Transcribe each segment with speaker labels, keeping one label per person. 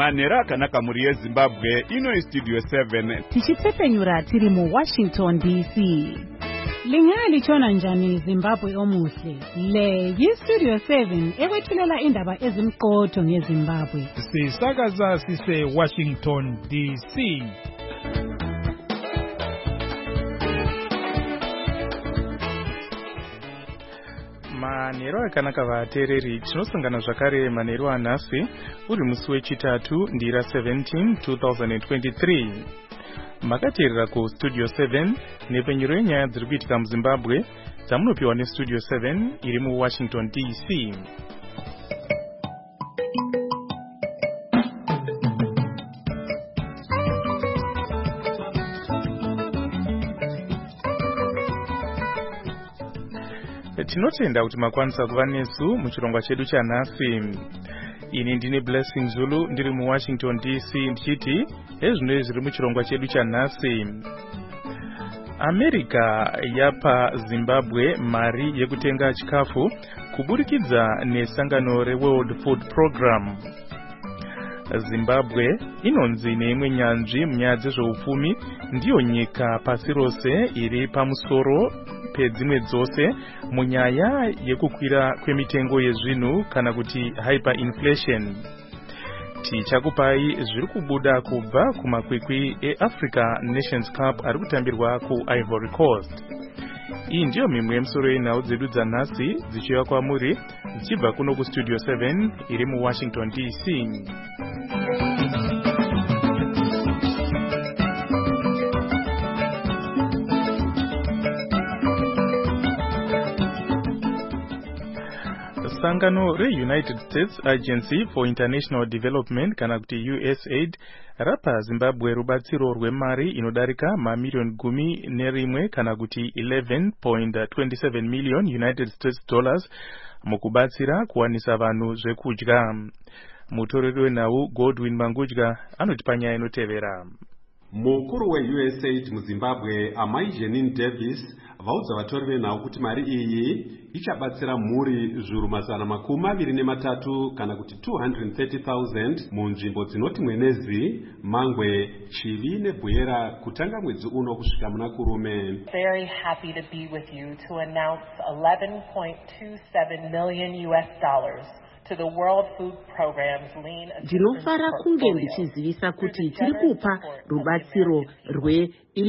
Speaker 1: Manera akanaka muri yeZimbabwe ino Studio 7
Speaker 2: tichitsepenyura tiri mu Washington DC. Lingali chona njani Zimbabwe omuhle. Le yi-Studio 7 ekwethulela indaba ezimqotho ngeZimbabwe.
Speaker 3: Sisakaza sise Washington DC. Manero akanaka vatereri tinosangana zvakare manero anhasi uri musi wechitatu ndira 17 2023. Makateerera ku Studio 7 nepenyero yenyaya dziri kuitika muZimbabwe dzamunopiwa neStudio 7 iri mu Washington DC. Tinotenda kuti makwanisa kuva nesu muchirongwa chedu chanhasi. Ini ndine Blessing Zulu ndiri mu Washington DC ndichiti ezvino zviri muchirongwa chedu chanhasi. America yapa Zimbabwe mari yekutenga chikafu kuburikidza nesangano reWorld Food Program. Zimbabwe inonzi neimwe nyanzvi munyaya dzezveupfumi ndiyo nyika pasi rose iri pamusoro pedzimwe dzose munyaya yekukwira kwemitengo yezvinhu kana kuti hyperinflation. Tichakupai zviri kubuda kubva kumakwikwi eAfrica Nations Cup ari kutambirwa kuIvory Coast. Iyi ndiyo mimwe yemusoro yenhau dzedu dzanhasi dzichiuya kwamuri dzichibva kuno kuStudio 7 iri mu Washington DC. Sangano re-United States Agency for International Development kana kuti USAID rapa Zimbabwe rubatsiro rwemari inodarika mamiliyoni 11 kana kuti 11.27 million United States dollars mukubatsira kuwanisa vanhu zvekudya. Mutoreri wenhau Godwin Mangudya anoti panyaya inotevera.
Speaker 4: Mukuru weUSAID muZimbabwe Amai Janine Davis vaudza vatori venhau kuti mari iyi ichabatsira mhuri zviuru mazana makumi maviri nematatu kana kuti 230,000 munzvimbo dzinoti Mwenezi, Mangwe, Chivi neBwera kutanga mwedzi uno kusvika muna Kurume.
Speaker 5: Very happy to be with you to announce 11.27 million US dollars to the World Food Program's Lean
Speaker 6: Ndinofara kunge ndichizivisa kuti tiri kupa rubatsiro rwe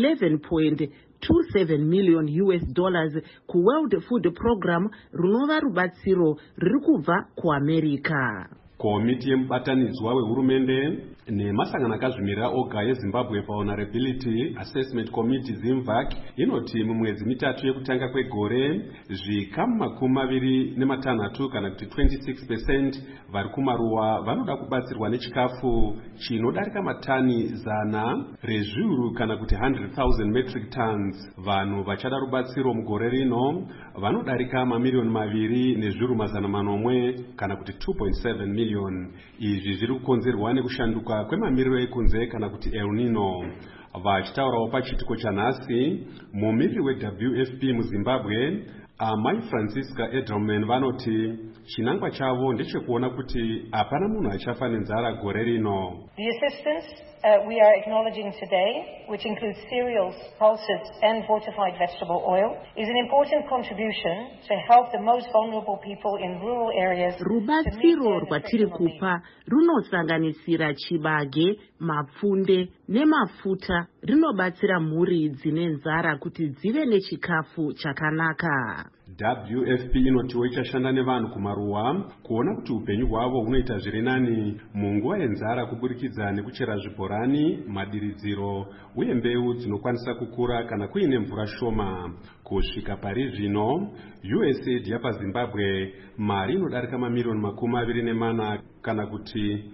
Speaker 6: 11.27 million US dollars ku World Food Program runova rubatsiro riri kubva kuAmerica.
Speaker 4: Komiti yemubatanidzwa wehurumende nemasangano akazvimirira oga yeZimbabwe Vulnerability Assessment Committee ZIMVAC inoti mumwedzi mitatu yekutanga kwegore zvikamu makumi maviri nematanhatu kana kuti 26% vari kumaruwa vanoda kubatsirwa nechikafu chinodarika matani 100 rezviuru kana kuti 100,000 metric tons. Vanhu vachada rubatsiro mugore rino vanodarika mamiliyoni maviri nezviuru mazana manomwe kana kuti 2.7 million. Izvi zviri kukonzerwa nekushanduka kwemamiriro ekunze kana kuti El Nino. Vachitaurawo pachitiko chanhasi mumiriri weWFP muZimbabwe Amai Francisca Edelman vanoti chinangwa chavo ndechekuona kuti hapana munhu achafa nenzara gore rino.
Speaker 5: The assistance we are acknowledging today, which includes cereals, pulses and fortified vegetable oil, is an important contribution to help the most vulnerable people in rural areas.
Speaker 6: Rubatsiro rwatiri kupa runosanganisira chibage, mapfunde nemafuta rinobatsira mhuri dzine nzara kuti dzive nechikafu chakanaka.
Speaker 4: WFP inotiwo ichashanda nevanhu kumaruwa kuona kuti upenyu hwavo hunoita zviri nani munguva yenzara kuburikidza nekuchera zvibhorani, madiridziro uye mbeu dzinokwanisa kukura kana kuine mvura shoma. Kusvika pari zvino USAID yapa Zimbabwe mari inodarika mamiliyoni makumi maviri nemana kana kuti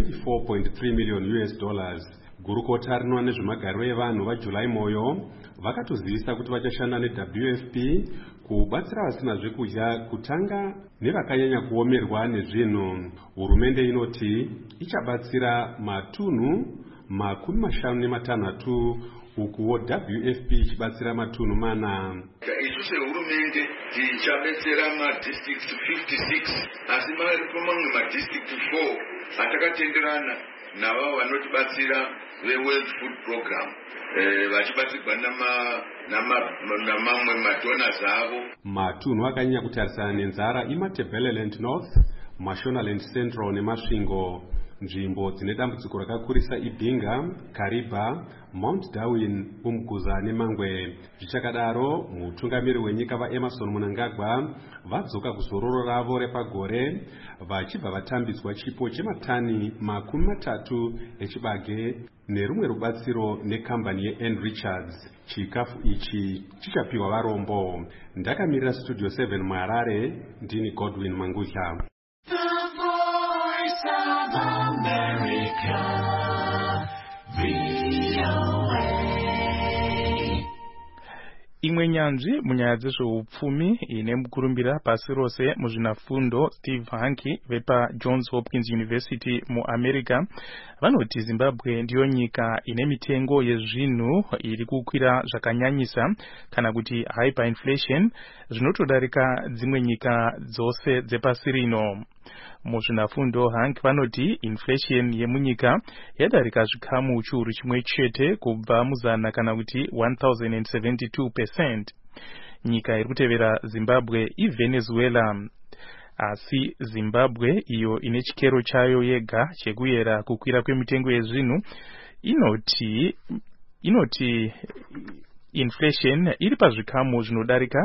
Speaker 4: 24.3 million US dollars. Gurukota rinoona nezvemagariro evanhu vaJulai Moyo vakatozivisa kuti vachashanda neWFP kubatsira vasina zvekudya kutanga nevakanyanya kuomerwa nezvinhu. Hurumende inoti ichabatsira matunhu makumi mashanu nematanhatu ukuwo WFP ichibatsira matunhu mana.
Speaker 7: Isu sehurumende tichabetsera madistrict 56 asi mamwe madistrict 4 atakatenderana navavo vanotibatsira veworld food program vachibatsirwa namamwe madonors avo.
Speaker 4: matunhu akanyanya kutarisana nenzara imatabeleland north, mashonaland central nemasvingo. nzvimbo dzine dambudziko rakakurisa ibhinga, kariba, mount darwin, umguza nemangwe. zvichakadaro mutungamiri wenyika vaemerson mnangagwa vadzoka kuzororo ravo repagore vachibva vatambidzwa chipo chematani 30 echibage nerumwe rubatsiro nekambani yeN Richards. chikafu ichi chichapiwa varombo. ndakamirira studio 7 muHarare, ndini Godwin Mangudla.
Speaker 3: imwe nyanzvi munyaya dzezveupfumi ine mukurumbira pasi rose muzvinafundo Steve Hanke vepa Johns Hopkins University muAmerica vanoti Zimbabwe ndiyo nyika ine mitengo yezvinhu iri kukwira zvakanyanyisa kana kuti hyperinflation zvinotodarika dzimwe nyika dzose dzepasi rino. muzvinafundo Hanke vanoti inflation yemunyika yadarika zvikamu chiuru chimwe chete kubva muzana kana kuti 1072%. nyika iri kutevera Zimbabwe iVenezuela, asi Zimbabwe iyo ine chikero chayo yega chekuyera kukwira kwemitengo yezvinhu inoti inflation iri pazvikamu zvinodarika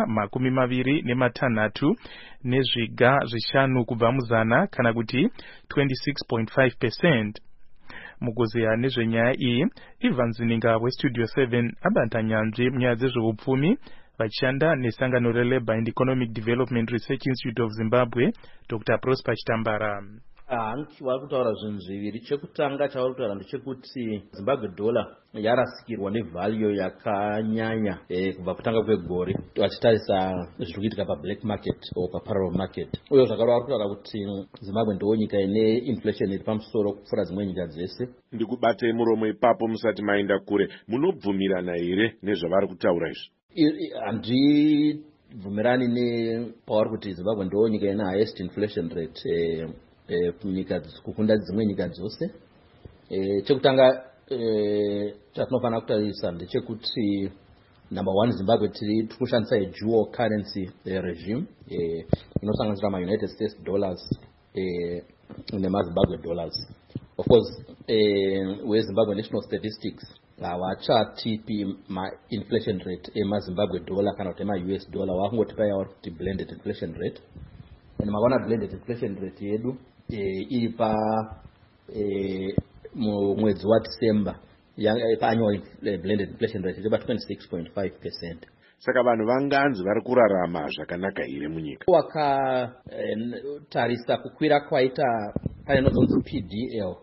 Speaker 3: 26 nezviga zvishanu kubva muzana kana kuti 26.5%. mukuzeya nezvenyaya iyi Ivan Zininga westudio 7 abata nyanzvi munyaya dzezveupfumi vachishanda nesangano reLabour and Economic Development Research Institute of Zimbabwe, Dr. Prosper Chitambara.
Speaker 8: Hanki vari kutaura zvinhu zviviri. Chekutanga chavari kutaura ndechekuti Zimbabwe dollar yarasikirwa nevalue yakanyanya kubva kutanga kwegore vachitarisa zviri kuitika pablack market o paparallel market. uye zvakaro vari kutaura kuti Zimbabwe ndiyo nyika ine inflation iri pamusoro kupfuura dzimwe nyika dzese.
Speaker 9: Ndikubatei muromo ipapo musati maenda kure, munobvumirana here nezvavari kutaura izvi?
Speaker 8: Handibvumirani nepavari kuti Zimbabwe ndiyo nyika ine highest inflation rate kunyika kukunda dzimwe nyika dzose. Chekutanga chatinofanira kutarisa ndechekuti number 1 Zimbabwe tiri kushandisa dual currency regime inosanganisira ma-United States dollars nemaZimbabwe dollars. Of course weZimbabwe National Statistics havachatipi ma-inflation rate emaZimbabwe dollar kana kuti ema-US dollar, vakungotipa yavari kuti blended inflation rate. Makaona blended inflation rate yedu iri pa mwedzi waDecember annual blended inflation rate iri pa 26.5%.
Speaker 9: Saka vanhu vanganzi vari kurarama zvakanaka here munyika?
Speaker 8: Wakatarisa kukwira kwaita pane nozonzi PDL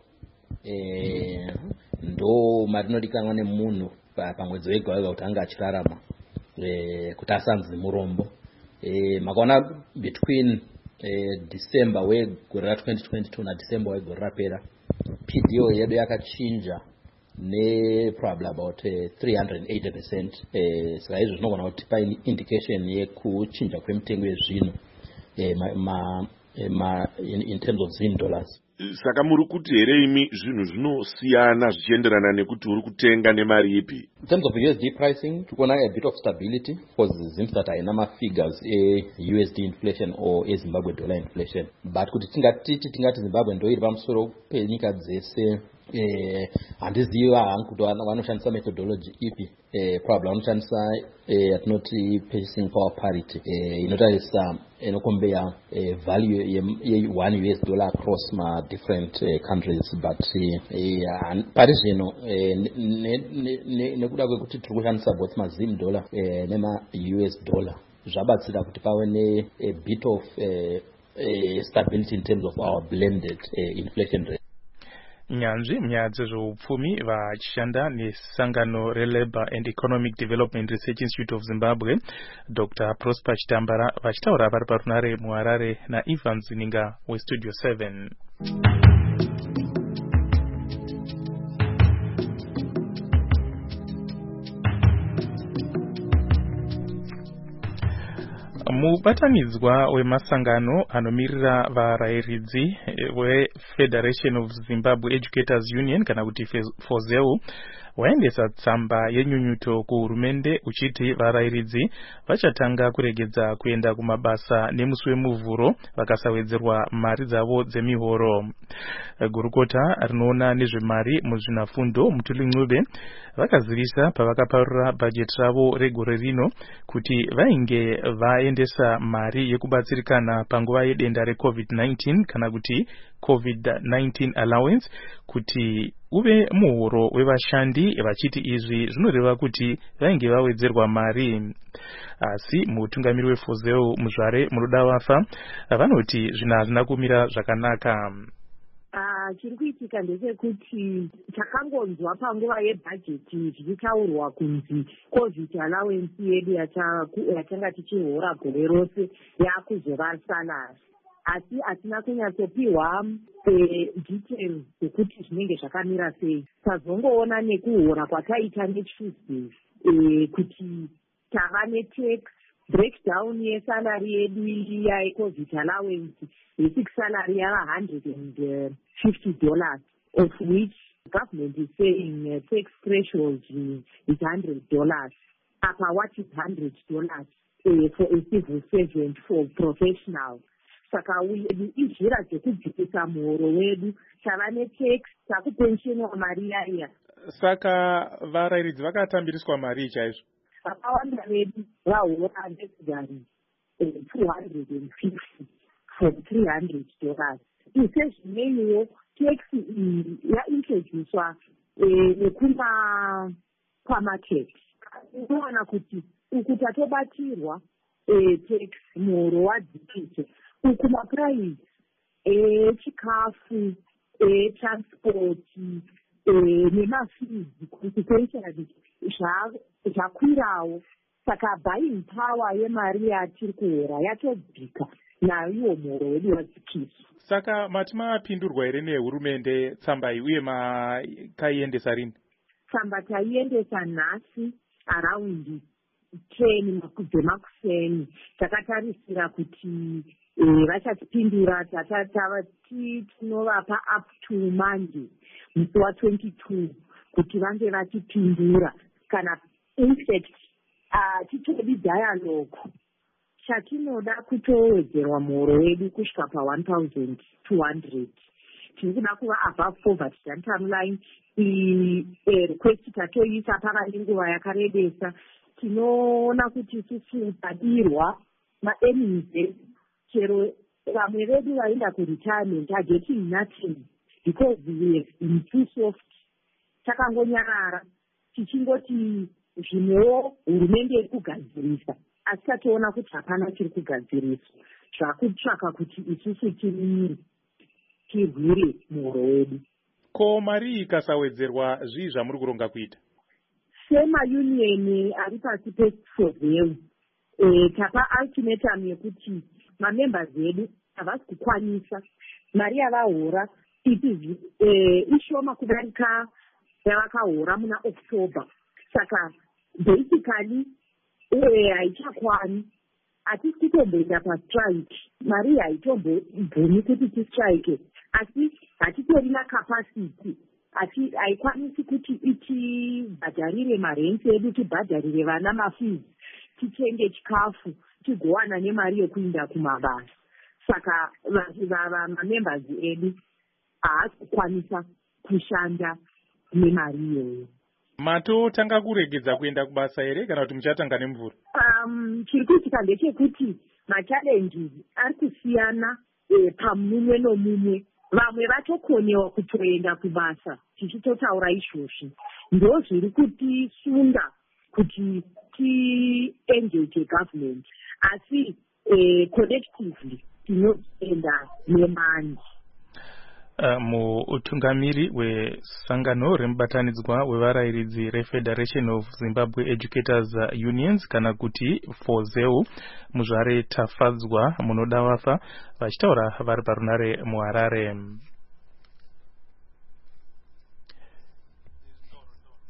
Speaker 8: ndo marinodikanwa nemunhu pamwedzi wega wega kuti anga achirarama kuti asanzi murombo. Makaona between December wegore ra2022 na December wegore rapera PDL yedu yakachinja probably about 380%. Saka izvo zvinogona kuti paine indication yekuchinja kwemitengo yezvinhu in terms of Zim dollars.
Speaker 9: Saka muri kuti here imi zvinhu zvinosiyana zvichienderana nekuti uri kutenga nemari ipi?
Speaker 8: In terms of USD pricing, tukuona a bit of stability because Zimstat haina ma-figures USD inflation or Zimbabwe dollar inflation. But kuti tingati Zimbabwe ndo iri pamusoro penyika dzese, handiziva hangu kuti vanoshandisa methodology ipi. Probably vanoshandisa yatinoti purchasing power parity inotarisa inokombea value ye $1 US across ma different countries. But pari zvino nekuda kwekuti tiri kushandisa both maZim dollar nema US dollar zvabatsira kuti pave ne a bit of stability in terms of our blended inflation rate.
Speaker 3: nyanzvi munyaya dzezveupfumi vachishanda nesangano reLabour and Economic Development Research Institute of Zimbabwe, Dr. Prosper Chitambara vachitaura vari parunare muHarare naIvan Zininga westudio 7. mubatanidzwa wemasangano anomirira varayiridzi weFederation of Zimbabwe Educators Union kana kuti FOZEU waendesa tsamba yenyunyuto kuhurumende uchiti varayiridzi vachatanga kuregedza kuenda kumabasa nemusi wemuvhuro vakasawedzerwa mari dzavo dzemihoro. Gurukota rinoona nezvemari muzvinafundo Mutuli Ncube vakazivisa pavakaparura bhajeti ravo regore rino kuti vainge vaendesa mari yekubatsirikana panguva yedenda reCovid-19 kana kuti COVID-19 allowance kuti uve muhoro wevashandi, vachiti izvi zvinoreva kuti vainge vawedzerwa mari. Asi mutungamiri weFOZEU Muzvare Murodavafa vanoti zvina hazvina kumira zvakanaka.
Speaker 10: Chiri kuitika ndechekuti takangonzwa panguva yebhajeti zvichitaurwa kunzi COVID allowance yedu yatanga tichihora gore rose yakuzova salary, asi hatina kunyatsopiwa details dzekuti zvinenge zvakamira sei. Tazongoona nekuhora kwataita neTuesday kuti tava netax breakdown yesalary yedu iya yeCovid allowance basic salary yava $150, of which government is saying tax threshold is $100. Apa what is $100 for a civil servant, for professional? Saka izvira dzekudzikisa muhoro wedu, tava netax, takupensionwa mari yaya.
Speaker 3: Saka varayiridzi vakatambiriswa mari chaizvo.
Speaker 10: Vakawanda vedu vahora ndekudari $250 from $300. Sezvimwewo tax yaintroducwa kwamaket. Unoona kuti uku tatobatirwa tax muhoro wadzikise, uku mapuraisi echikafu, transport nemafizi consequentially zvakwirawo. Saka buying power yemari yatiri kuhora yatodzika nayo iwo muhoro wedu wadzikiswa.
Speaker 3: Saka mati mapindurwa here nehurumende tsamba iyi uye makaiendesa rini?
Speaker 10: Tsamba taiendesa nhasi around 10 dzemakuseni. Takatarisira kuti vachatipindura, tinovapa up to Monday musi wa22 kuti vange vatipindura, kana infact titori dialogue. Chatinoda kutowedzerwa muhoro wedu kusvika pa$1,200. Tiri kuda kuva above poverty junction line. Request tatoisa pava nenguva yakarebesa. Tinoona kuti isusu tadirwa maearnings, chero vamwe vedu vaenda kuretirement are getting nothing because we have been too soft. Takangonyarara tichingoti zvimwewo hurumende iri kugadzirisa, asi tatoona kuti hapana chiri kugadziriswa. Zvakutsvaka kuti isusu tirwire muhoro wedu.
Speaker 3: Ko mari ikasawedzerwa zvii zvamuri kuronga kuita?
Speaker 10: Semaunion ari pasi peFOZEU tapa ultimatum yekuti mamembers edu havasi kukwanisa mari yavahora ishoma kudarika yavakahora muna October. Saka basically haichakwani. Hatisi kutomboenda pastrike, mari haitombobvumi kuti tistrike, asi hatitorina capacity. Haikwanisi kuti itibhadharire marenti edu, tibhadharire vana mafizi, titenge chikafu, tigowana nemari yekuinda kumabasa. Saka mamembers edu haasi kukwanisa kushanda nemari iyoyo.
Speaker 3: Matotanga kuregedza kuenda kubasa here kana kuti muchatanga nemvura?
Speaker 10: Chiri kuitika ndechekuti machallenges ari kusiyana pamumwe nomumwe. Vamwe vatokonewa kutoenda kubasa, tichitotaura izvozvi. Ndo zviri kutisunga kuti ti-engage government. Asi collectively tinoenda nemandi.
Speaker 3: Mutungamiri wesangano remubatanidzwa wevarayiridzi reFederation of Zimbabwe Educators Unions kana kuti FOZEU Muzvare Tafadzwa Munodavafa vachitaura vari parunare muHarare.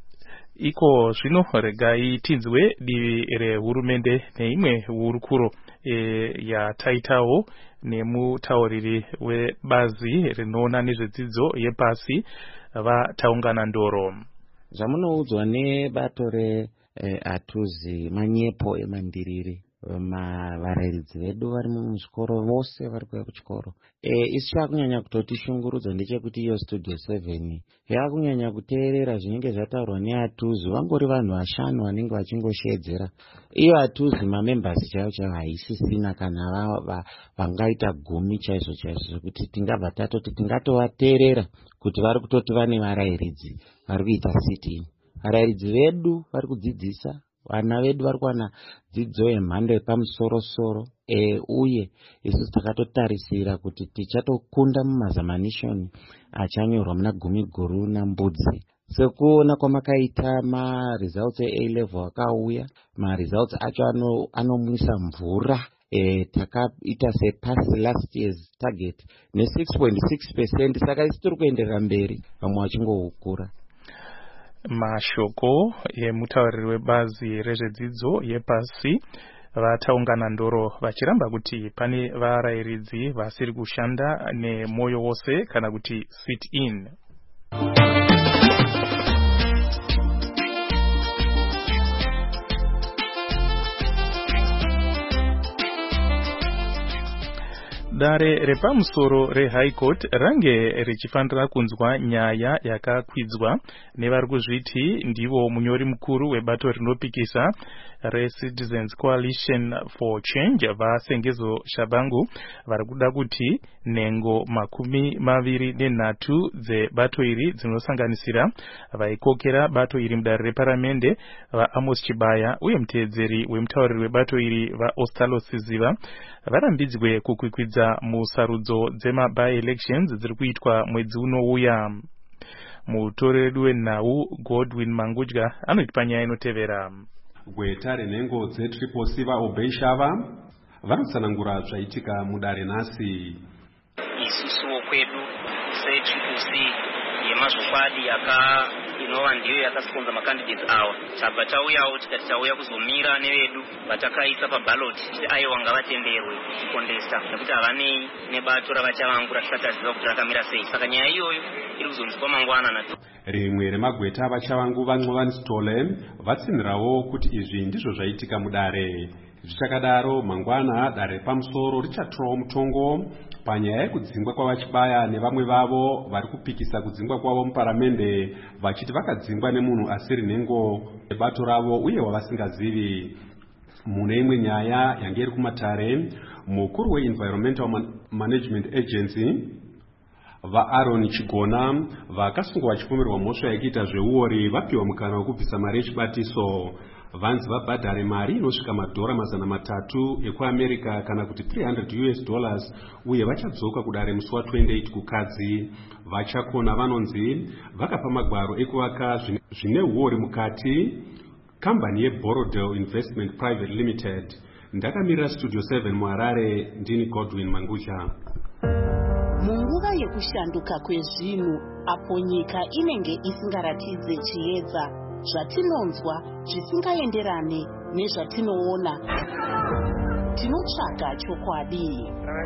Speaker 3: Iko zvino regai tinzwe divi rehurumende neimwe hurukuro yataitawo nemutauriri webazi rinoona nezvedzidzo yepasi vataungana ndoro.
Speaker 11: Zvamunoudzwa nebato reAtuzi manyepo emandiriri varairidzi vedu vari muzvikoro vose vari kuuya kuchikoro. Isu chakunyanya kutotishungurudza ndechekuti iyo Studio 7 yakunyanya kuteerera zvinenge zvataurwa neAtuzi. Vangori vanhu 5 vanenge vachingoshedzera. Iyo ATUZI mamembers chaivo haisisina kana vangaita 10 chaizvo zvekuti tingabva tatoti tingatovateerera kuti vari kutoti vane varairidzi vari kuita sitting. Varairidzi vedu vari kudzidzisa vana vedu vari kuwana dzidzo yemhando yepamusoro-soro, uye isu takatotarisira kuti tichatokunda mumazamanishoni achanyorwa muna 10 guru nambudzi. Sekuona kwamakaita results A-level akauya, results acho anomwisa mvura. Takaita pass last year's target ne 6.6%, saka isi tiri kuenderera mberi vamwe vachingoukura.
Speaker 3: Mashoko emutauriri webazi rezvedzidzo yepasi vataungana ndoro vachiramba kuti pane varairidzi vasiri kushanda nemoyo wose kana kuti sit in. Dare repamusoro reHigh Court range richifanira kunzwa nyaya yakakwidzwa nevari kuzviti ndivo munyori mukuru webato rinopikisa reCitizens Coalition for Change vaSengezo Shabangu vari kuda kuti nhengo 23 dzebato iri dzinosanganisira vaikokera bato iri mudare reparamende vaAmos Chibaya uye muteedzeri wemutauriri webato iri vaOstalo Siziva varambidzwe kukwikwidza musarudzo dzema-by-elections dziri kuitwa mwedzi unouya. Mutoreri wenhau Godwin Mangudya anoti panyaya inotevera.
Speaker 4: Gweta renhengo dzeTriple vaObeyshava vanotsanangura zvaitika mudare nhasi.
Speaker 12: Isusuwo kwedu seTriple yemazvokwadi inova ndiyo yakasiponza makandidates awa tabva tauyawo tikati tauya kuzomira nevedu vatakaisa pabhaloti kuti aiwa ngavatenderwe kukondesta nekuti havanei nebato ravachavangura tisataziva kuti rakamira sei. Saka nyaya iyoyo iri kuzonzwa mangwana.
Speaker 4: Rimwe remagweta vachavangu vaNcovani Stole vatsinhirawo kuti izvi ndizvo zvaitika mudare. Zvichakadaro mangwana dare repamusoro richatorawo mutongo panyaya yekudzingwa kwavachibaya nevamwe vavo vari kupikisa kudzingwa kwavo muparamende vachiti vakadzingwa nemunhu asiri nhengo yebato ravo uye wavasingazivi. Mune imwe nyaya yange iri kumatare, mukuru weEnvironmental Management Agency vaAaron Chigona vakasungwa vachipomerwa mhosva yakuita zveuori vapiwa mukana wekubvisa mari yechibatiso. Vanzi vabhadhare mari inosvika $300 ekuAmerica kana kuti $300 uye vachadzoka kudare musi wa28 kukadzi. Vachakona vanonzi vakapa magwaro ekuvaka zvine uori mukati kambani yeBorodale Investment Private Limited. Ndakamirira Studio 7 muHarare, ndini Godwin Mangudya.
Speaker 6: Munguva yekushanduka kwezvinhu apo nyika inenge isingaratidze chiedza, zvatinonzwa zvisingaenderane nezvatinoona, tinotsvaga chokwadi.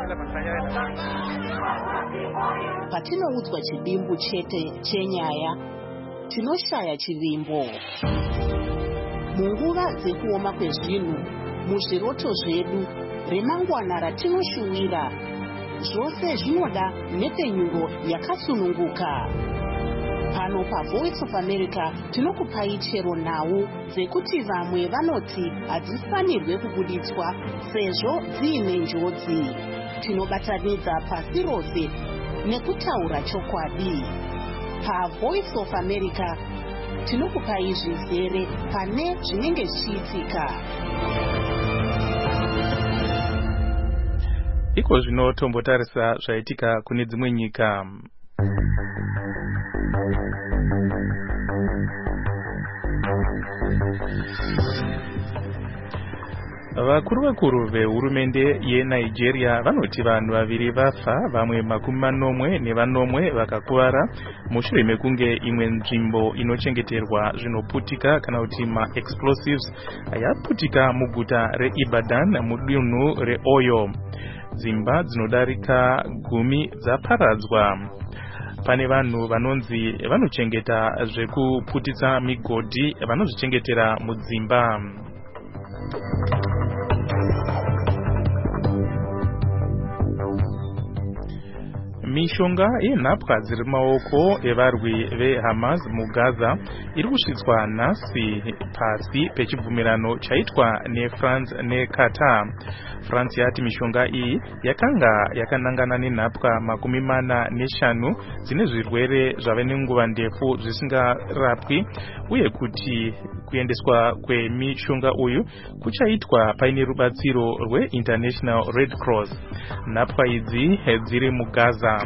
Speaker 6: Patinoudzwa chidimbu chete chenyaya, tinoshaya chivimbo. Munguva dzekuoma kwezvinhu, muzviroto zvedu, remangwana ratinoshuwira, zvose zvinoda nhepfenyuro yakasununguka. Pano paVoice of America tinokupai chero nhau dzekuti vamwe vanoti hadzifanirwe kubuditswa sezvo dziine njodzi. Tinobatanidza pasi rose nekutaura chokwadi. PaVoice of America tinokupai zvizere pane zvinenge zvichiitika.
Speaker 3: Iko zvino tombotarisa zvaitika kune dzimwe nyika. vakuru vehurumende yeNigeria vanoti vanhu vaviri vafa vamwe 40 vakakuvara mushure mekunge imwe nzvimbo inochengeterwa zvinoputika kana kuti ma-explosives yaputika muguta reIbadan mudunhu reOyo. Dzimba dzinodarika 10 dzaparadzwa. Pane vanhu vanonzi vanochengeta zvekuputisa migodhi vanozvichengetera mudzimba. Mishonga yenhapwa dziri maoko evarwi veHamas muGaza iri kusvitswa nhasi pasi pechibvumirano chaitwa neFrance neQatar. France yati mishonga iyi yakanga yakanangana nenhapwa 45 dzine zvirwere zvave nenguva ndefu zvisingarapwi uye kuti kuendeswa kwemishonga uyu kuchaitwa paine rubatsiro rweInternational Red Cross. Nhapwa idzi dziri muGaza.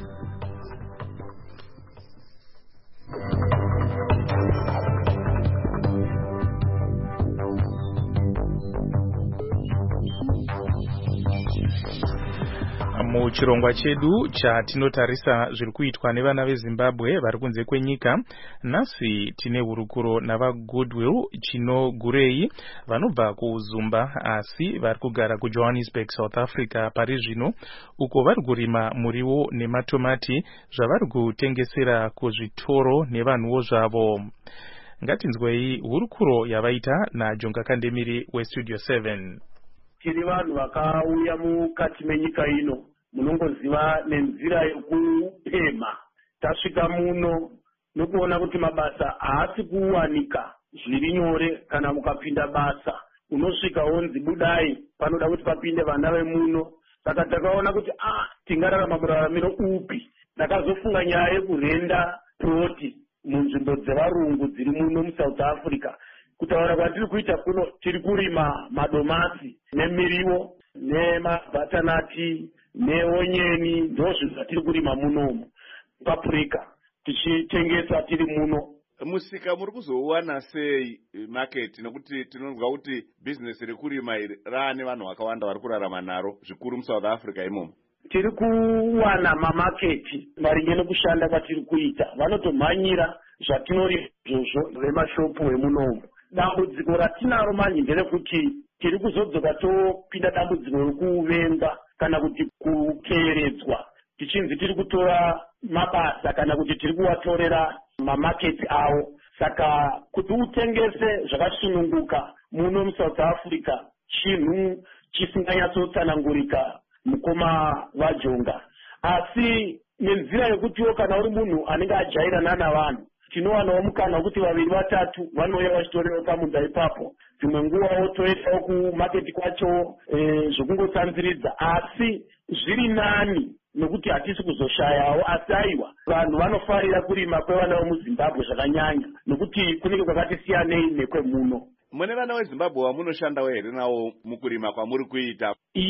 Speaker 3: Muchirongwa chedu chatinotarisa zviri kuitwa nevana veZimbabwe vari kunze kwenyika, nhasi tine hurukuro navaGoodwill Chino Gurei vanobva kuZumba asi vari kugara kuJohannesburg, South Africa pari zvino, uko vari kurima muriwo nematomati zvavari kutengesera kuzvitoro nevanhuwo zvavo. Ngatinzwei hurukuro yavaita naJonga Kandemiri weStudio 7.
Speaker 13: Tiri vanhu vakauya mukati menyika ino munongoziva nenzira yekupema. Tasvika muno nokuona kuti mabasa haasi kuwanika zviri nyore. Kana mukapinda basa unosvika wonzi budai, panoda kuti papinde vana vemuno. Saka takaona kuti tingararama muraramiro upi. Ndakazofunga nyaya yekurenda ploti munzvimbo dzevarungu dziri muno muSouth Africa. Kutaura kwatiri kuita kuno tiri kurima madomasi nemiriwo nemabhatanati neonyeni, ndozvo zvatiri kurima munomu paprika tichitengesa tiri muno.
Speaker 1: Musika muri kuzouwana sei market, nekuti tinonzwa kuti business rekurima iri raane vanhu vakawanda vari kurarama naro zvikuru muSouth Africa imomo?
Speaker 13: Tiri kuwana mamaketi maringe nekushanda kwatiri kuita. Vanotomhanyira zvatinorima izvozvo vemashopu emunomu. Dambudziko ratinaro manje nderekuti tiri kuzodzoka topinda dambudziko rekuvenga kana kuti kukeredzwa tichinzi tiri kutora mabasa kana kuti tiri kuvatorera mamaketi avo. Saka kuti utengese zvakasununguka muno muSouth Africa chinhu chisinganyatsotsanangurika mukoma vaJonga. Asi nenzira yekutiwo kana uri munhu anenge ajairana navanhu, tinowanawo mukana wekuti 2-3 vanouya vachitorera pamunda ipapo. Dzimwe nguvawo toendawo kumaketi kwacho zvokungotsanziridza. Asi zviri nani nokuti hatisi kuzoshayawo. Asi aiwa, vanhu vanofarira kurima kwevana vemuZimbabwe zvakanyanya nokuti kunenge kwakati siyanei nekwemuno.
Speaker 1: Mune vana veZimbabwe vamunoshandawo here nawo mukurima kwamuri kuita?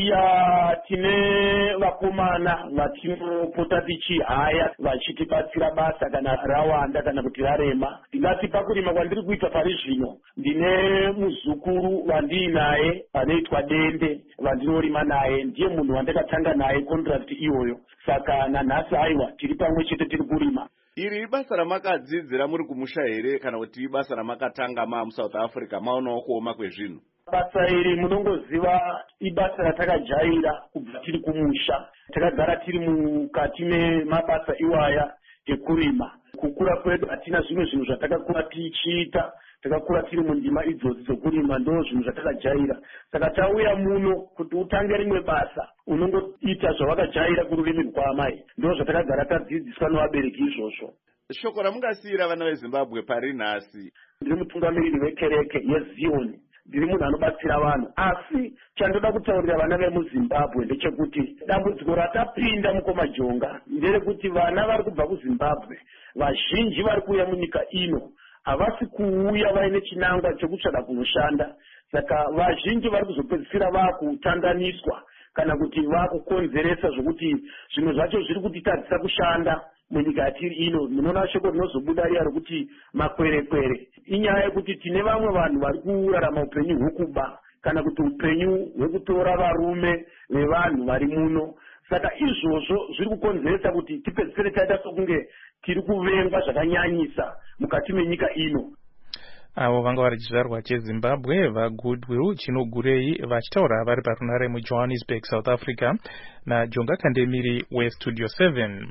Speaker 13: Iya, tine vakomana vatinopota tichihaya vachitibatsira basa kana rawanda kana kuti rarema. Ndingati pakurima kwandiri kuita pari zvino ndine muzukuru wandiinaye anoitwa Dende vandinorima naye. Ndiye munhu wandakatanga naye contract iyoyo. Saka nanhasi aiwa tiri pamwe chete tiri kurima.
Speaker 1: Iri ibasa ramakadzidzira muri kumusha here kana kuti ibasa ramakatanga muSouth Africa maonawo kuoma kwezvinhu?
Speaker 13: Basa iri munongoziva ibasa ratakajaira kubva tiri kumusha. Takagara tiri mukati memabasa iwaya ekurima. Kukura kwedu hatina zvimwe zvinhu zvatakakura tichiita. Takakura tiri mundima idzodzo dzokurima, ndo zvinhu zvatakajaira. Saka tauya muno kuti utange rimwe basa unongoita zvawakajaira kururimi rwaamai. Ndo zvatakagara tadzidziswa nevabereki izvozvo.
Speaker 1: Shoko ramungasiyira vana veZimbabwe pari nhasi?
Speaker 13: Ndiri mutungamiriri wekereke yeZion. Ndiri munhu anobatsira vanhu. Asi chandoda kutaurira vana vemuZimbabwe ndechekuti dambudziko ratapinda mukoma Jonga nderekuti vana vari kubva kuZimbabwe vazhinji vari kuuya munyika ino havasi kuuya vaine chinangwa chekutsvaka kunoshanda. Saka vazhinji vari kuzopedzisira vakutandaniswa kana kuti vakukonzeresa zvokuti zvimwe zvacho zviri kutitadzisa kushanda munyika yatiri ino. Munoona shoko rinozobuda riya rokuti makwerekwere. Inyaya yekuti tine vamwe vanhu vari kurarama upenyu hwekuba kana kuti upenyu hwekutora varume vevanhu vari muno. Saka izvozvo zviri kukonzeresa kuti tipedzisire taita sokunge tiri kuvengwa zvakanyanyisa mukati menyika ino.
Speaker 3: Avo vanga vari chizvarwa cheZimbabwe vaGoodwill Chinogurei vachitaura vari parunare muJohannesburg, South Africa, naJonga Kandemiri weStudio 7.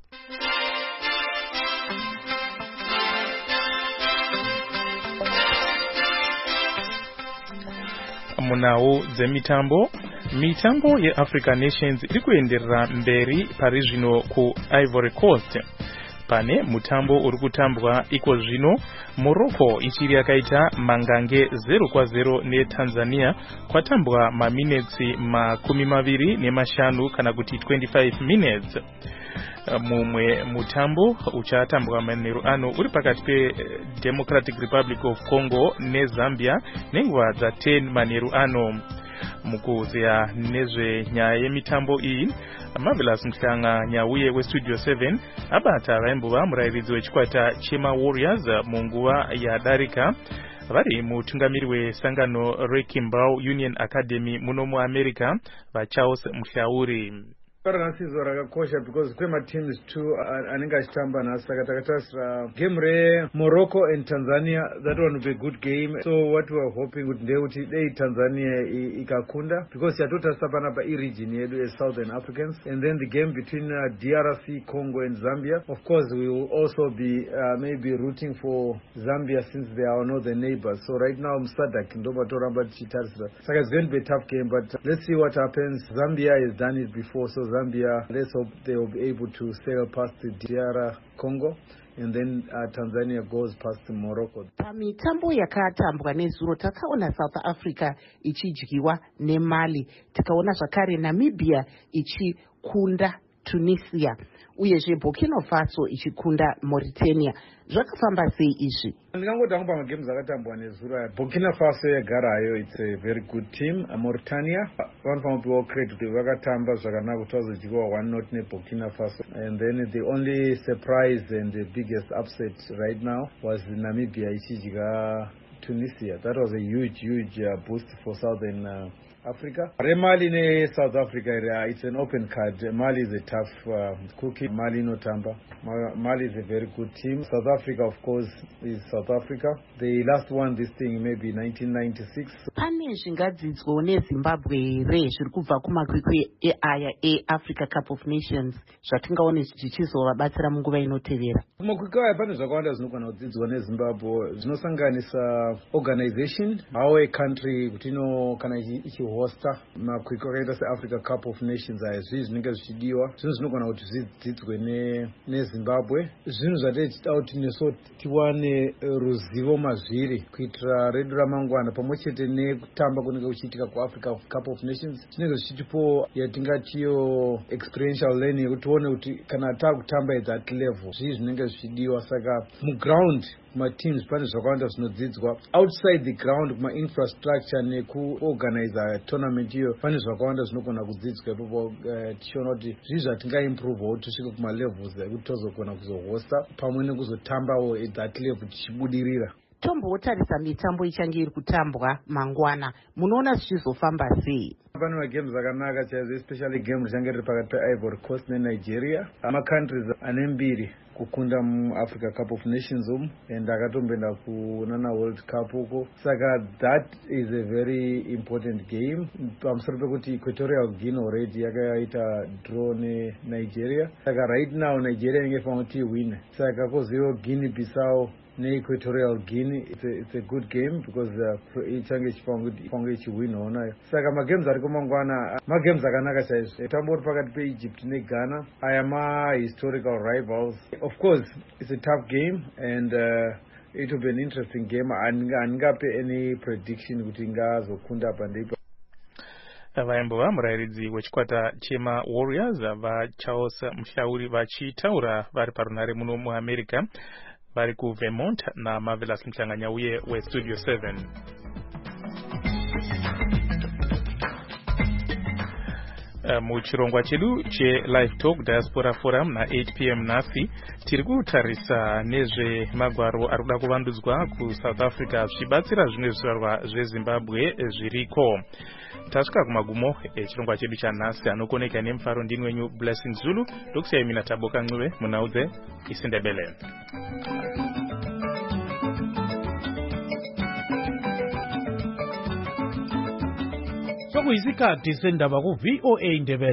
Speaker 3: Munao dzemitambo, mitambo yeAfrican Nations iri kuenderera mberi pari zvino kuIvory Coast. Pane mutambo uri kutambwa iko zvino, Morocco ichiri yakaita mangange 0-0 neTanzania, kwatambwa maminitsi 25 kana kuti 25 minutes. Mumwe mutambo uchatambwa manheru ano uri pakati peDemocratic Republic of Congo neZambia nenguva dza10 manheru ano. Mukuziya nezvenyaya yemitambo iyi, Marvelous Mhlanga Nyauye weStudio 7 abata vaimbova murairidzi wechikwata chema Warriors munguva yadarika, vari mutungamiri wesangano reKimbau Union Academy muno muAmerica, vaCharles Mhlauri.
Speaker 14: Paranasizo rakakosha because kwema teams two anenge achitamba nhasi, saka takatarisa game reMorocco and Tanzania. That one will be a good game. So what we are hoping kuti ndekuti dei Tanzania ikakunda, because yatotarisa panapa iregion yedu as Southern Africans, and then the game between DRC, Congo and Zambia. Of course we will also be maybe rooting for Zambia since they are one of the neighbors. So right now Msadak ndoba toramba tichitarisira, saka it's going to be a tough game, but let's see what happens. Zambia has done it before, so Zambia, let's hope they will be able to sail past the DR Congo, and then Tanzania goes past Morocco.
Speaker 6: Mitambo yakatambwa nezuro takaona South Africa ichidyiwa neMali, tikaona zvakare Namibia ichikunda Tunisia, uyezve Burkina Faso ichikunda Mauritania. Zvakafamba sei izvi?
Speaker 14: Ndingangotanga pamagames akatambwa nezuro. Burkina Faso yagarayo, it's a very good team. Mauritania vanofanira kupiwa credit kuti vakatamba zvakanaka kuti vazodyiwa 1-0 neBurkina Faso. And then the only surprise and the biggest upset right now was Namibia ichidya Tunisia. That was a huge boost for Southern Africa. Mali ne South Africa, it's an open card. Mali is a tough cookie. Mali no tamba. Mali is a very good team. South Africa, of course, is South Africa. They last won this thing maybe 1996.
Speaker 6: Pane zvingadzidzwa neZimbabwe here zviri kubva kumakwikwi eaya eAfrica Cup of Nations zvatingaone zvichizovabatsira munguva inotevera?
Speaker 14: Kumakwikwi aya pane zvakawanda zvinogona kudzidzwa neZimbabwe, zvinosanganisa organization, how a country kuti kana ichihosta makwikwi akaita seAfrica Cup of Nations aya zvii zvinenge zvichidiwa, zvinhu zvinogona kuti zvidzidzwe neZimbabwe. Zvinhu zvatechida kuti neso tiwane ruzivo mazviri kuitira redu ramangwana, pamwe chete nekutamba kunenge kuchiitika kuAfrica Cup of Nations zvinenge zvichitipo yatingatiyo experiential learning kuti tione kuti kana taakutamba at that level zvii zvinenge zvichidiwa. Saka muground teams pane zvakawanda zvinodzidzwa. Outside the ground infrastructure nekuorganize tournament iyo pane zvakawanda zvinogona kudzidzwa ipopo, tichiona kuti zvii zvatingaimprove kuti tisvike kumalevels ekuti tozogona kuzohosta pamwe nekuzotambawo at that level tichibudirira.
Speaker 6: Tombotarisa mitambo ichange iri kutambwa mangwana, munoona zvichizofamba sei?
Speaker 14: Pane magames akanaka chaizvo, especially game richange riri pakati peIvory Coast neNigeria. Countries ane mbiri kukunda muAfrica Cup of Nations and akatomboenda kunana World Cup uko. Saka that is a very important game. Pamusoro pekuti Equatorial Guinea already yakaita draw neNigeria. Saka right now Nigeria inenge fanira kuti win. Saka kozivo Guinea Bissau neEquatorial Guinea, it's a good game because ichange chifange ichiwina onayo. Saka magames ari kumangwana magames akanaka chaizvo. Tambori pakati peEgypt neGhana, aya historical rivals. Of course it's a tough game and it will be an interesting game. Handingape any prediction kuti ngazokunda apa ndeipa.
Speaker 3: Vaimbova murairidzi wechikwata chema Warriors vaCharles Mhlauri vachitaura vari parunare muno muAmerica, vari kuVermont naMarvelous Mhlanga Nyauye weStudio 7. muchirongwa chedu che-live talk diaspora forum na8 pm nhasi tiri kutarisa nezvemagwaro ari kuda kuvandudzwa kusouth africa zvichibatsira zvimwe zvizvarwa zvezimbabwe zviriko. Tasvika kumagumo echirongwa chedu chanhasi. Anokoneka nemufaro ndini wenyu Blessing Zulu. Ndokusiyai mina Taboka Ncube munaudze isindebele.
Speaker 15: Sokuyisikhathi sendaba ku VOA Ndebele.